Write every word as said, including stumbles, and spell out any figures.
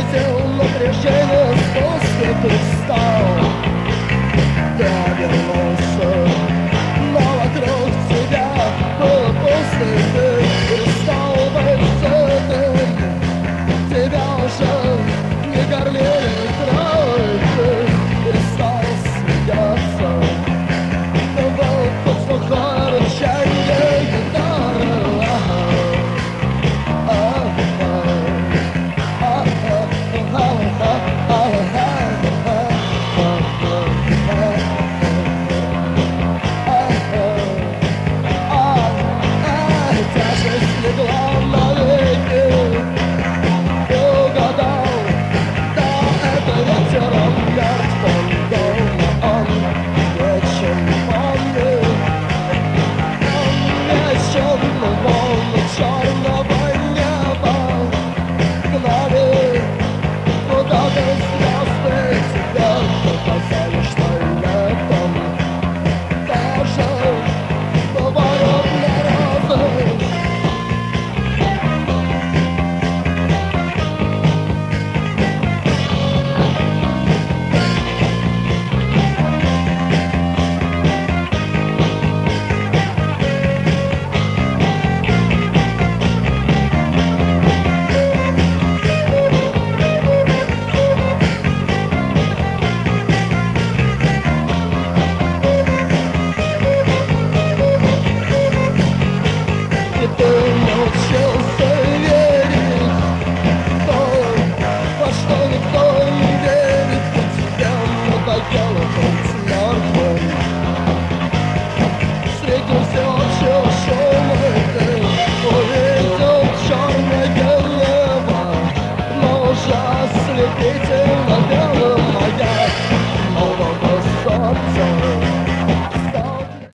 заметил напряжение, спуск ты встал. Я вернулся, но вокруг тебя было пусто, и ты перестал быть сытым. Тебя уже не кормили травой, ты перестал смеяться. Но был под сухое рычанье гитары. Ты научился верить в то, во что никто не верит, и тебе надоело.